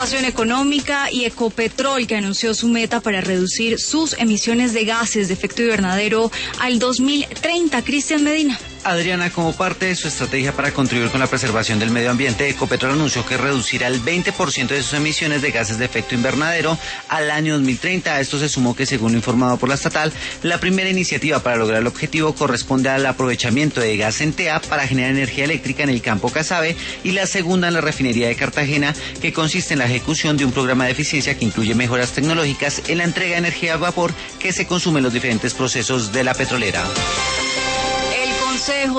Económica y Ecopetrol, que anunció su meta para reducir sus emisiones de gases de efecto invernadero al 2030. Cristian Medina. Adriana, como parte de su estrategia para contribuir con la preservación del medio ambiente, Ecopetrol anunció que reducirá el 20% de sus emisiones de gases de efecto invernadero al año 2030. A esto se sumó que, según lo informado por la estatal, la primera iniciativa para lograr el objetivo corresponde al aprovechamiento de gas Centea para generar energía eléctrica en el campo Casabe, y la segunda en la refinería de Cartagena, que consiste en la ejecución de un programa de eficiencia que incluye mejoras tecnológicas en la entrega de energía a vapor que se consume en los diferentes procesos de la petrolera. El Consejo